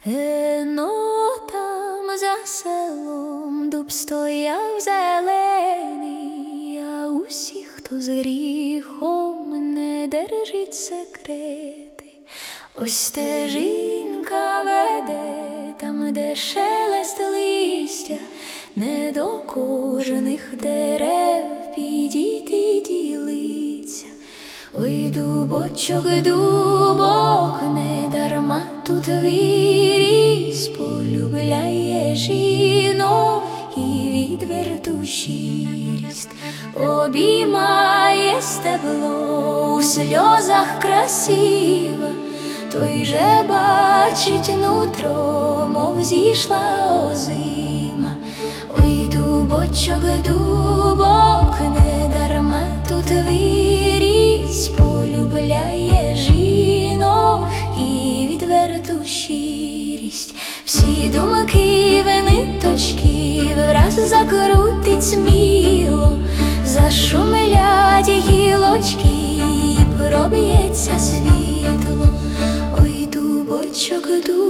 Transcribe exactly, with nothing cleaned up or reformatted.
Ено там за селом дуб стояв зелений, а усі, хто з гріхом не держить секрети. Ось стежинка веде там, де шелест листя, не до кожних дерев підійти ділиться. Ой, дубочок, дубок, не дарма тут виріс, полюбляє жінок і відверту щирість. Обіймає стебло, у сльозах красива, той же бачить нутро, мов зійшла озима. Ой, дубочок, дубок, не дарма тут виріс, полюбляє жінок і відверту щирість. Всі думки в ниточки враз закрутить сміло, зашумлять гілочки і проб'ється світло. Ой, дубочок, дубок,